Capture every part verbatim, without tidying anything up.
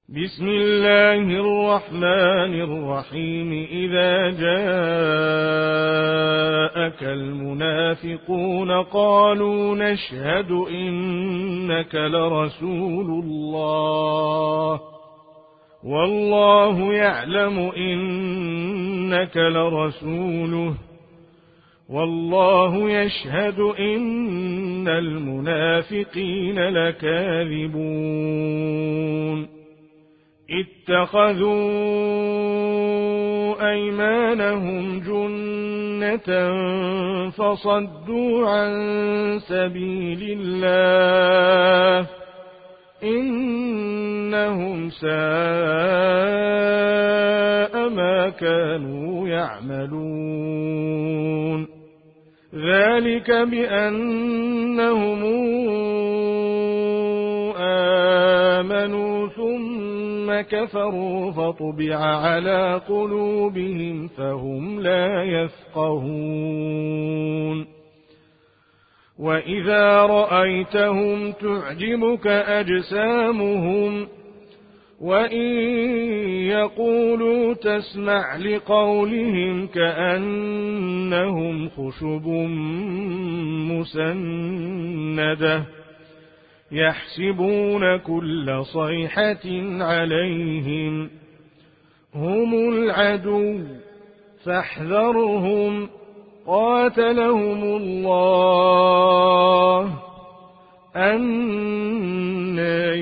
بسم الله الرحمن الرحيم إذا جاءك المنافقون قالوا نشهد إنك لرسول الله والله يعلم إنك لرسوله والله يشهد إن المنافقين لكاذبون اتخذوا أيمانهم جنة فصدوا عن سبيل الله إنهم ساء ما كانوا يعملون ذلك بأنهم آمنوا ثم كفروا فطبع على قلوبهم فهم لا يفقهون وإذا رأيتهم تعجبك أجسامهم وإن يقولوا تسمع لقولهم كأنهم خشب مسندة يحسبون كل صيحة عليهم هم العدو فاحذرهم قاتلهم الله أنى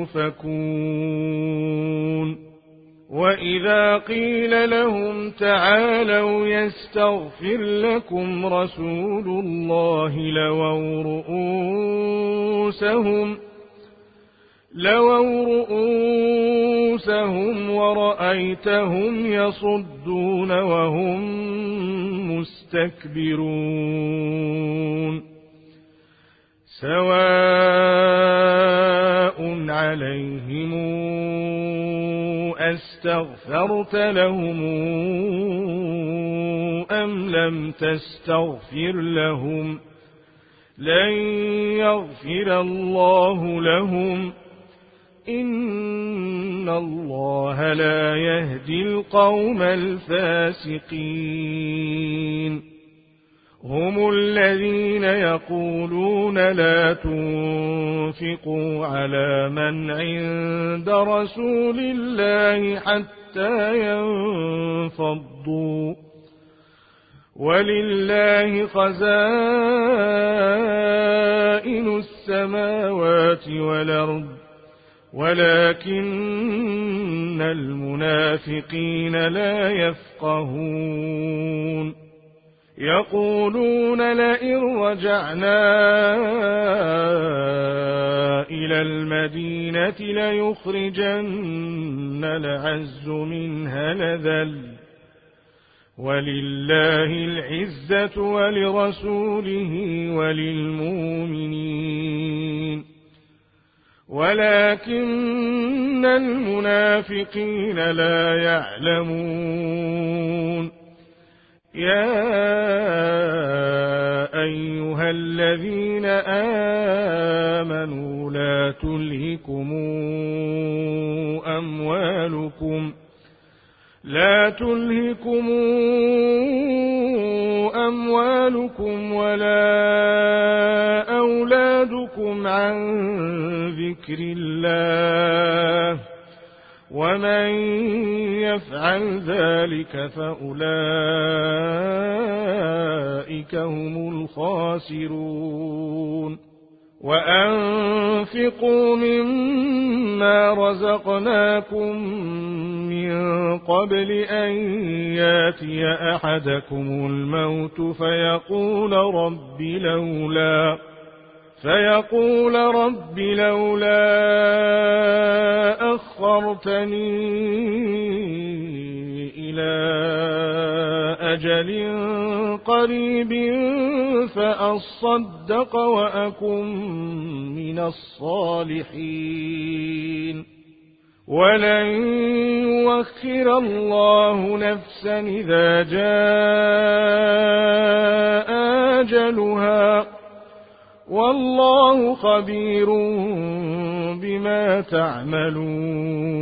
يؤفكون وإذا قيل لهم تعالوا يستغفر لكم رسول الله لووا رؤوسهم لووا رؤوسهم ورأيتهم يصدون وهم مستكبرون سواء عليهم أستغفرت لهم أم لم تستغفر لهم لن يغفر الله لهم إن الله لا يهدي القوم الفاسقين هم الذين يقولون لا تنفقوا على من عند رسول الله حتى ينفضوا ولله خزائن السماوات والأرض ولكن المنافقين لا يفقهون يقولون لئن رجعنا إلى المدينة ليخرجن الأعز منها الأذل ولله العزة ولرسوله وللمؤمنين ولكن المنافقين لا يعلمون يا أيها الذين آمنوا لا تلهكم أموالكم لا تلهكم أموالكم ولا أولادكم عن ذكر الله ومن يفعل ذلك فأولئك هم الخاسرون وأنفقوا مما رزقناكم من قبل أن ياتي أحدكم الموت فيقول رب لولا فيقول رب لولا أخرتني إلى أجل قريب فأصدق وأكن من الصالحين ولن يؤخر الله نفسا إذا جاء أجلها والله خبير بما تعملون